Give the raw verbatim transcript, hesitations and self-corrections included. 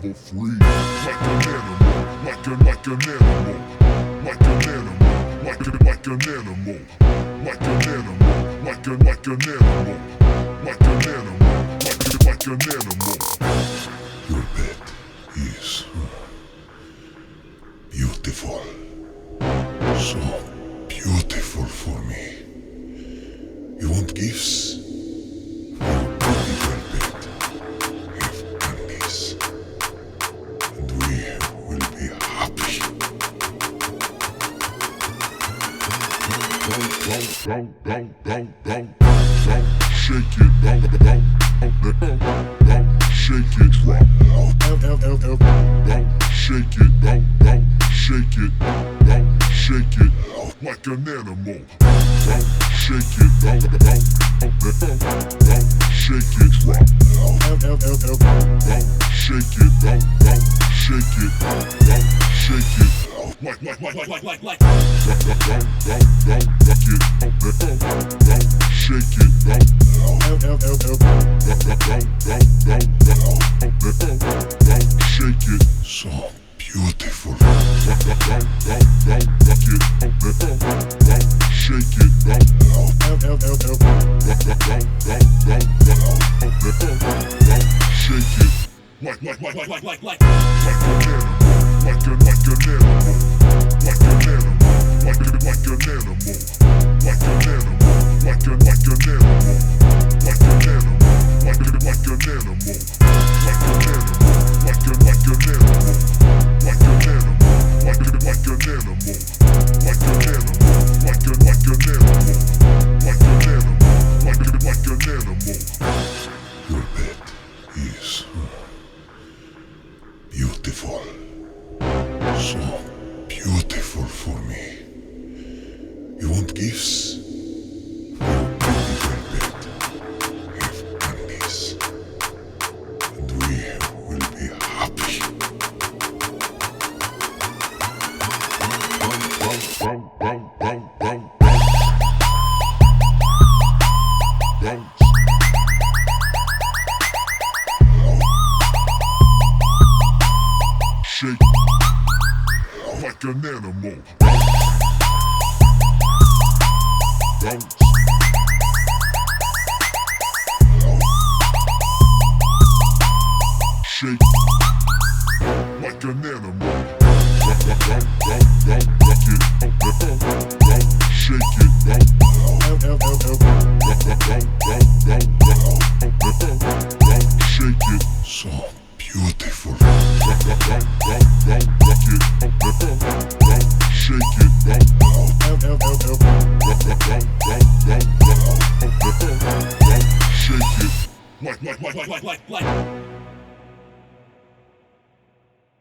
for free. Like an animal, like a, like an animal, like an animal, like a, like an animal, like an animal, like a, like an animal, like an animal, like a, like an animal. Your bed is beautiful, so beautiful for me. You want gifts? Your beautiful bed have candies, and we will be happy. Don't, don't, don't, don't, don't, don't shake it, don't, don't, don't, don't shake it, drop, don't, don't shake it, don't, don't shake it, don't shake it, like an animal, don't shake it, don't, don't, don't, don't shake it, drop, don't shake it, don't, don't shake it, don't shake it. Like, like, like, like, like, like, like. Don't, don't, don't, don't, rock it. Don't, don't shake it. Don't, don't, don't, don't, don't, don't, don't shake it. So beautiful. Don't, don't, don't, don't, rock it. Don't, don't shake it. Don't, don't, don't, don't, don't, don't, don't shake it. Like, like, like, like, like, like, like. Like an animal. Like a, like an animal, like an animal, like a, like an animal, like an animal, like a, like an animal, like an animal, like a, like an animal, like an animal, like a, like an animal, like an animal, like a, like an animal, like an animal, like a, like an animal, like an animal, like a, like an animal. Your bed is beautiful. So beautiful for me. You want gifts? Your beautiful bed have candies, and we will be happy. Don't, don't, don't, don't, don't. Shake like an animal. Don't shake like an animal. Don't, don't, don't, don't rock it. Don't shake it. Don't, don't, don't, don't, don't shake it. So beautiful. Don't, don't, don't, don't rock it. Don't shake it. Don't, don't, don't, don't, don't shake it. Like, like, like, like, like, like, like.